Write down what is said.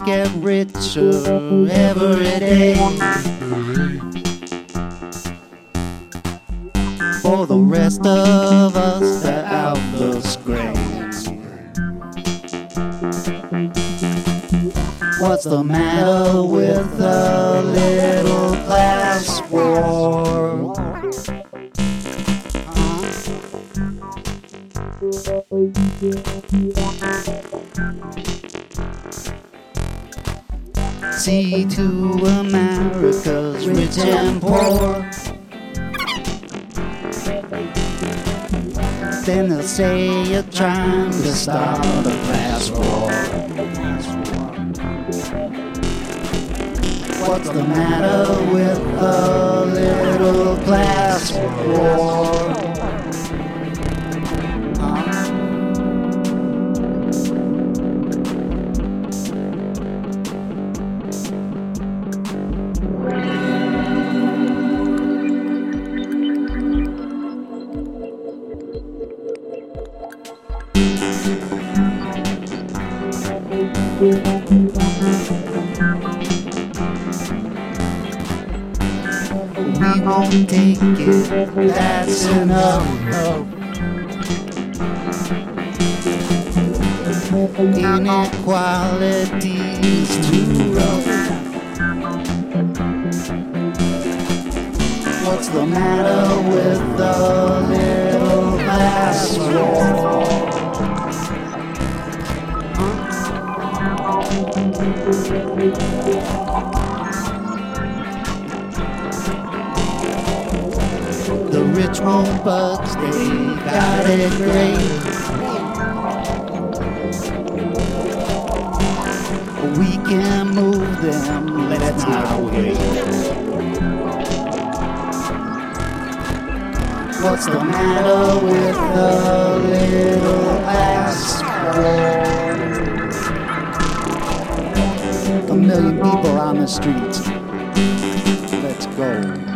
get richer every day. For the rest of us, the outlook's gray. What's the matter with the little class war? See to America's rich and poor. Then they'll say you're trying to start a class war. What's the matter with the little class war? We won't take it, that's enough. Inequality's too rough. What's the matter with the little class war? The rich won't budge, they got it great. We can move them, let's not wait. What's the matter with the little class war? A million people on the streets. Let's go.